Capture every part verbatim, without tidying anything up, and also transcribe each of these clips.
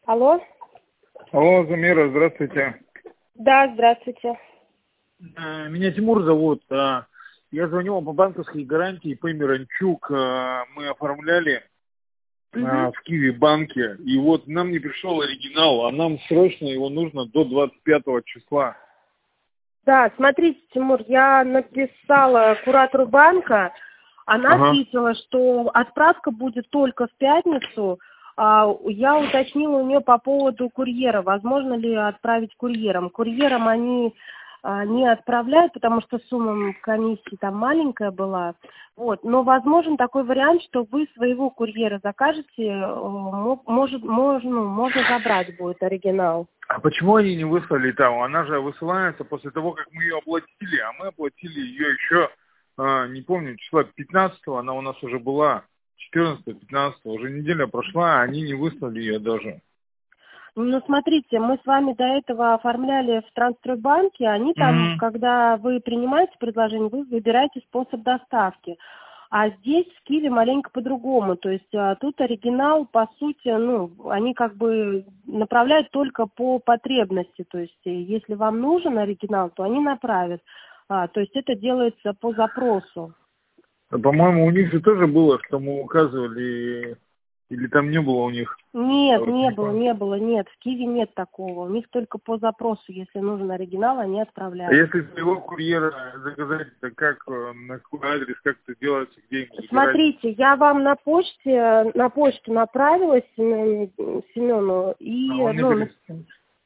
Алло? Алло, Замира, здравствуйте. Да, здравствуйте. Э, Меня Тимур зовут. э, Я звоню вам по банковской гарантии по Миранчук. э, Мы оформляли э, Мгм. в Киви банке. И вот нам не пришел оригинал, а нам срочно его нужно до двадцать пятого числа. Да, смотрите, Тимур, я написала куратору банка, она Ага. ответила, что отправка будет только в пятницу. А, Я уточнила у нее по поводу курьера, возможно ли отправить курьером. Курьером они а, не отправляют, потому что сумма комиссии там маленькая была. Вот. Но возможен такой вариант, что вы своего курьера закажете, э, мо- может, можно, можно забрать будет оригинал. А почему они не выслали там? Она же высылается после того, как мы ее оплатили, а мы оплатили ее еще, э, не помню, числа пятнадцатого, она у нас уже была, четырнадцатого-пятнадцатого, уже неделя прошла, а они не выслали ее даже. Ну, смотрите, мы с вами до этого оформляли в Трансстройбанке, они там, М. когда вы принимаете предложение, вы выбираете способ доставки. А здесь в Киеве маленько по-другому, то есть а, тут оригинал, по сути, ну, они как бы направляют только по потребности, то есть э, если вам нужен оригинал, то они направят, А, то есть это делается по запросу. А, По-моему, у них же тоже было, что мы указывали, или там не было у них. Я Нет, вот не не было, помню. не было, нет, в Киеве нет такого. У них только по запросу, если нужен оригинал, они А отправляют. если своего курьера заказать, то как, э, на какой адрес, как это делается, где ему забирать? Смотрите, я вам на почте, на почту направила Семен- Семену, А и, он не ну, на- перестанет.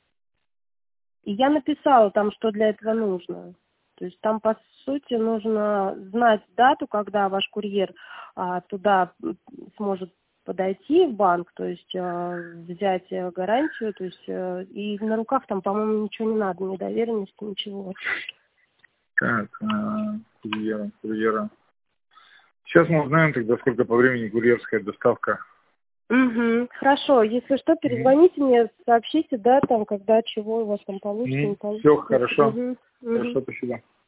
и я написала там, что для этого нужно. То есть там, по сути, нужно знать дату, когда ваш курьер а, туда м, сможет подойти в банк, то есть а, взять э, гарантию, то есть э, и на руках там, по-моему, ничего не надо, ни доверенности, ничего. Так, а, курьера, курьера. Сейчас мы узнаем тогда, сколько по времени курьерская доставка. Угу. Хорошо, если что, перезвоните мне, сообщите, да, там, когда, чего у вас там получится, не Все получится. хорошо. Угу. Угу. Хорошо, спасибо.